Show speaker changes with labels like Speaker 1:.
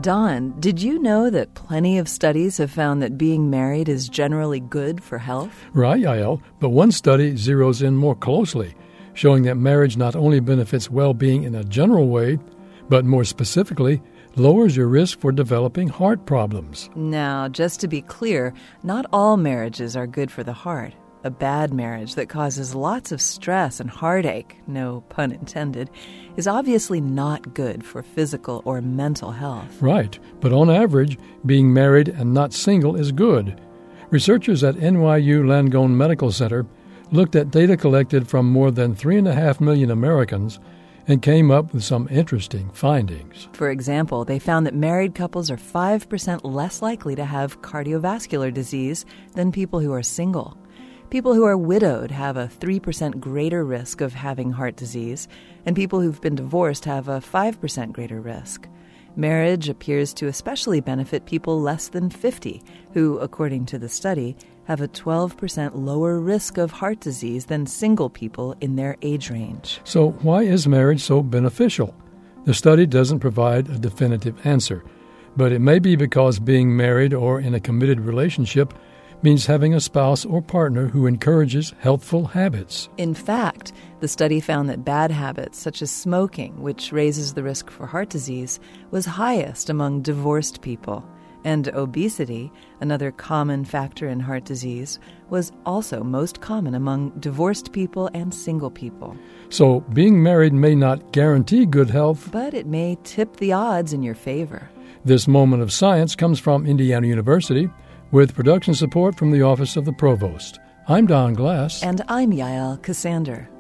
Speaker 1: Don, did you know that plenty of studies have found that being married is generally good for health?
Speaker 2: Right, Yael, but one study zeroes in more closely, showing that marriage not only benefits well-being in a general way, but more specifically, lowers your risk for developing heart problems.
Speaker 1: Now, just to be clear, not all marriages are good for the heart. A bad marriage that causes lots of stress and heartache, no pun intended, is obviously not good for physical or mental health.
Speaker 2: Right, but on average, being married and not single is good. Researchers at NYU Langone Medical Center looked at data collected from more than 3.5 million Americans and came up with some interesting findings.
Speaker 1: For example, they found that married couples are 5% less likely to have cardiovascular disease than people who are single. People who are widowed have a 3% greater risk of having heart disease, and people who've been divorced have a 5% greater risk. Marriage appears to especially benefit people less than 50, who, according to the study, have a 12% lower risk of heart disease than single people in their age range.
Speaker 2: So why is marriage so beneficial? The study doesn't provide a definitive answer, but it may be because being married or in a committed relationship means having a spouse or partner who encourages healthful habits.
Speaker 1: In fact, the study found that bad habits, such as smoking, which raises the risk for heart disease, was highest among divorced people. And obesity, another common factor in heart disease, was also most common among divorced people and single people.
Speaker 2: So being married may not guarantee good health,
Speaker 1: but it may tip the odds in your favor.
Speaker 2: This moment of science comes from Indiana University, with production support from the Office of the Provost. I'm Don Glass.
Speaker 1: And I'm Yael Cassander.